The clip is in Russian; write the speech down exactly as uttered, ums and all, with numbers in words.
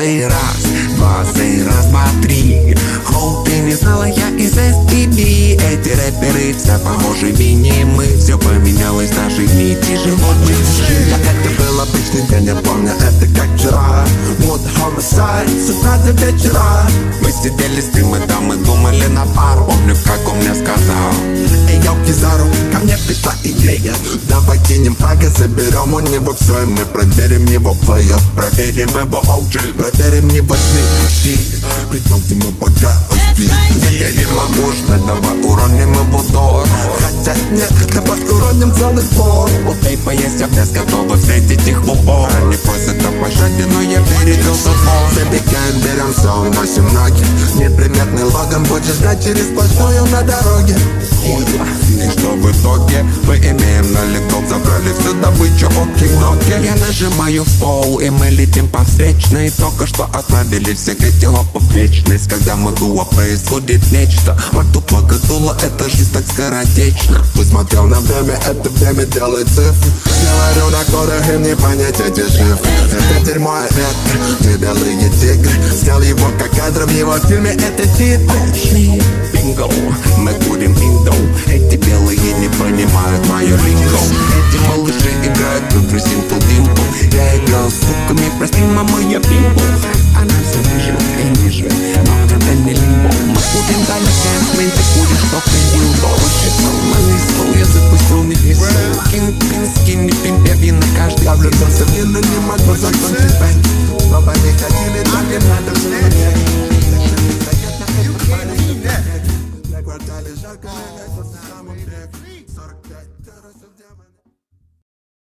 сей раз, два, сей раз, два, три. Хоу, ты не знала, я из эс ти би. Эти рэперы все похожи, вини мы. Все поменялось, наши дни тяжело жить. Я это был обычный день, я помню это как вчера. Mood homicide, с утра до вечера. Мы сидели с ним и там и думали на пару. Помню, как он мне сказал: эй, йоу, Кизару, ко мне пришла идея. Давай кинем фрага, заберем у него все, и мы проверим его плеер. Проверим его оу джи, проверим его снит. Придумайте мы пока успеем. я не могу ждать, давай уроним его дор. Хотя нет, давай уроним целый пол. У тейпа есть огня, готовы встретить их в упор. Они просят о пощаде, но я передал забор. Забегаем, берем все, уносим ноги. Неприметный логан будет ждать через сплошную на дороге. И что в итоге мы имеем налегов, забрали всю добычу оки-доки. Я нажимаю в пол, и мы летим по встречной. Только что отправили всех этих лопов в вечность. Когда мы дуо, происходит нечто. Во рту погодуло, эта жизнь так скоротечна. Посмотрел на время, это время делает цифры. Говорю на кодах, им не понять эти шифры. Это дерьмо, ветер, мы белые тигры. Снял его как кадр в его фильме, это титры. Бинго, мы курим индо. Эти белые не понимают мою линго. Эти малыши играют в игры.